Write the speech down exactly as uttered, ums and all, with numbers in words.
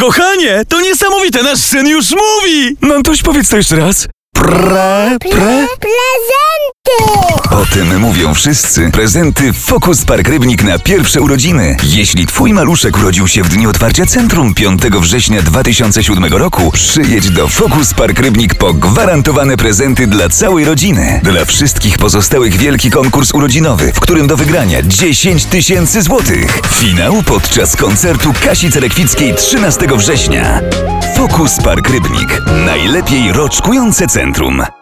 Kochanie, to niesamowite, nasz syn już mówi! No toś powiedz to jeszcze raz. Pre, pre... Prezenty! O tym mówią wszyscy. Prezenty Focus Park Rybnik na pierwsze urodziny. Jeśli twój maluszek urodził się w dniu otwarcia centrum piątego września dwa tysiące siódmego roku, przyjedź do Focus Park Rybnik po gwarantowane prezenty dla całej rodziny. Dla wszystkich pozostałych wielki konkurs urodzinowy, w którym do wygrania dziesięć tysięcy złotych. Finał podczas koncertu Kasi Cerekwickiej trzynastego września. Focus Park Rybnik. Najlepiej roczkujące centrum.